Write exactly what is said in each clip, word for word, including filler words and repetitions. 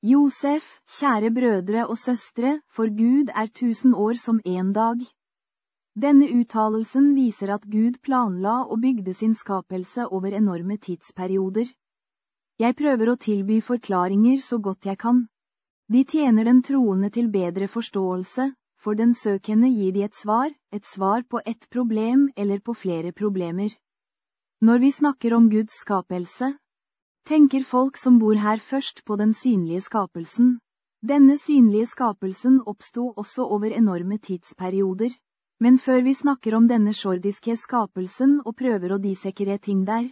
Josef, kjære brødre og søstre, for Gud er tusen år som en dag. Denne uttalelsen viser at Gud planla og bygde sin skapelse over enorme tidsperioder. Jeg prøver å tilby forklaringer så godt jeg kan. De tjener den troende til bedre forståelse, for den søkende gir de et svar, et svar på ett problem eller på flere problemer. Når vi snakker om Guds skapelse, tenker folk som bor her først på den synlige skapelsen. Denne synlige skapelsen oppsto også over enorme tidsperioder. Men før vi snakker om denne jordiske skapelsen og prøver å dissekere ting der,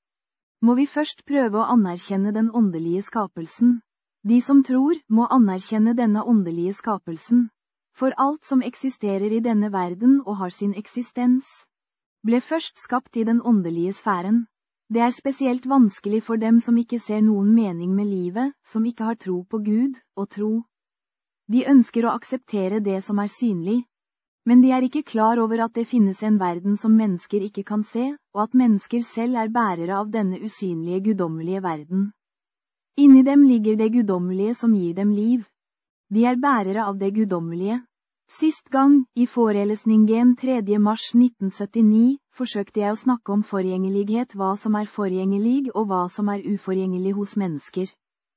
må vi først prøve å anerkjenne den åndelige skapelsen. De som tror, må anerkjenne denne åndelige skapelsen. For alt som eksisterer i denne verden og har sin eksistens, ble først skapt i den åndelige sfæren. Det er spesielt vanskelig for dem som ikke ser noen mening med livet, som ikke har tro på Gud, å tro. De ønsker å akseptere det som er synlig. Men de er ikke klar over at det finnes en verden som mennesker ikke kan se, og at mennesker selv er bærere av denne usynlige guddommelige verden. Inni dem ligger det guddommelige som gir dem liv. De er bærere av det guddommelige. Sist gang, i forelesningen tredje mars nitten syttini, forsøkte jeg å snakke om forgjengelighet, hva som er forgjengelig og hva som er uforgjengelig hos mennesker.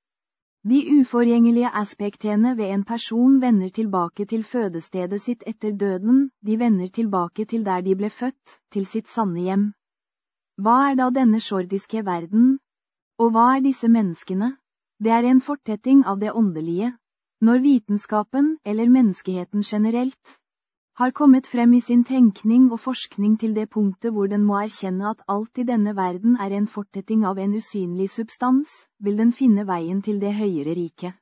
De uforgjengelige aspektene ved en person vender tilbake til fødestedet sitt etter døden, de vender tilbake til der de ble født, til sitt sanne hjem. Hva er da denne jordiske verden? Og hva er disse menneskene? Det er en fortetting av det åndelige. Når vitenskapen, eller menneskeheten generelt, har kommet frem i sin tenkning og forskning til det punktet hvor den må erkjenne at alt i denne verden er en fortetting av en usynlig substans, vil den finne veien til det høyere riket.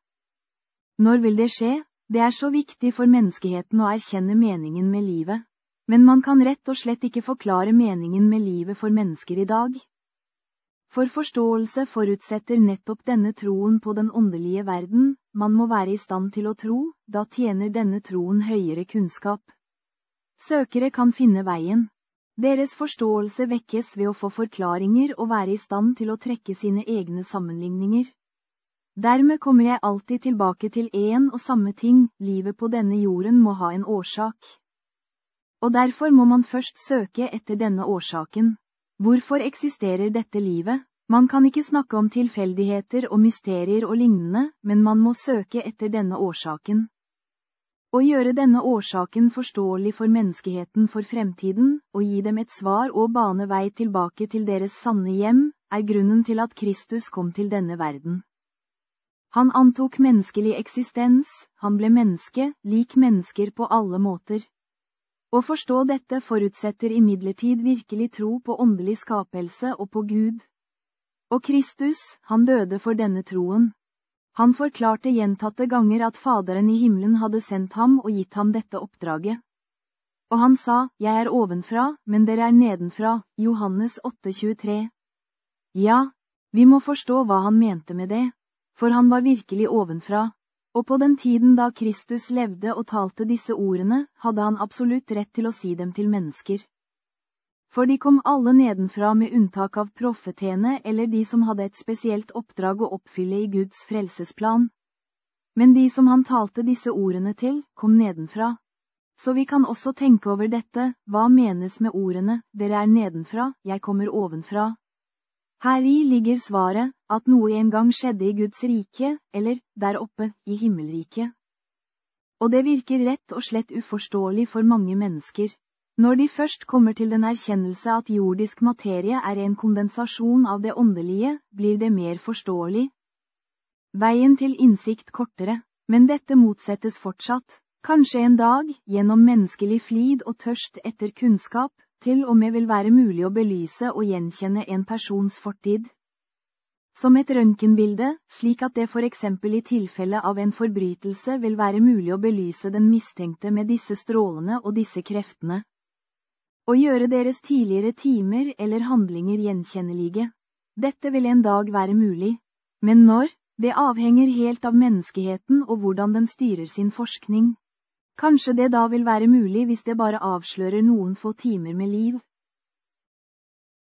Når vil det skje? Det er så viktig for menneskeheten å erkjenne meningen med livet. Men man kan rett og slett ikke forklare meningen med livet for mennesker i dag. For forståelse forutsetter nettopp denne troen på den åndelige verden. Man må være i stand til å tro, da tjener denne troen høyere kunnskap. Søkere kan finne veien. Deres forståelse vekkes ved å få forklaringer og være i stand til å trekke sine egne sammenligninger. Dermed kommer jeg alltid tilbake til en og samme ting, livet på denne jorden må ha en årsak. Og derfor må man først søke etter denne årsaken. Hvorfor eksisterer dette livet? Man kan ikke snakke om tilfeldigheter og mysterier og lignende, men man må søke etter denne årsaken. Å gjøre denne årsaken forståelig for menneskeheten for fremtiden, og gi dem et svar og bane vei tilbake til deres sanne hjem, er grunnen til at Kristus kom til denne verden. Han antok menneskelig eksistens, han ble menneske, lik mennesker på alle måter. Å forstå dette forutsetter imidlertid virkelig tro på åndelig skapelse og på Gud. Og Kristus, han døde for denne troen. Han forklarte gjentatte ganger at Faderen i himmelen hadde sendt ham og gitt ham dette oppdraget. Og han sa, jeg er ovenfra, men dere er nedenfra, Johannes åtte tjuetre. Ja, vi må forstå hva han mente med det, for han var virkelig ovenfra. Og på den tiden da Kristus levde og talte disse ordene, hadde han absolutt rett til å si dem til mennesker. For de kom alle nedenfra med unntak av profetene eller de som hadde et spesielt oppdrag å oppfylle i Guds frelsesplan. Men de som han talte disse ordene til, kom nedenfra. Så vi kan også tenke over dette, hva menes med ordene, dere er nedenfra, jeg kommer ovenfra. Heri ligger svaret, at noe en gang skjedde i Guds rike, eller, der oppe, i himmelriket. Og det virker rett og slett uforståelig for mange mennesker. Når de først kommer til den erkjennelse at jordisk materie er en kondensasjon av det åndelige, blir det mer forståelig. Veien til innsikt kortere, men dette motsettes fortsatt. Kanskje en dag, gjennom menneskelig flid og tørst etter kunnskap, til og med vil være mulig å belyse og gjenkjenne en persons fortid. Som et røntgenbilde, slik at det for eksempel i tilfelle av en forbrytelse vil være mulig å belyse den mistenkte med disse strålene og disse kreftene. Og gjøre deres tidligere timer eller handlinger gjenkjennelige. Dette vil en dag være mulig. Men når? Det avhenger helt av menneskeheten og hvordan den styrer sin forskning. Kanskje det da vil være mulig hvis det bare avslører noen få timer med liv.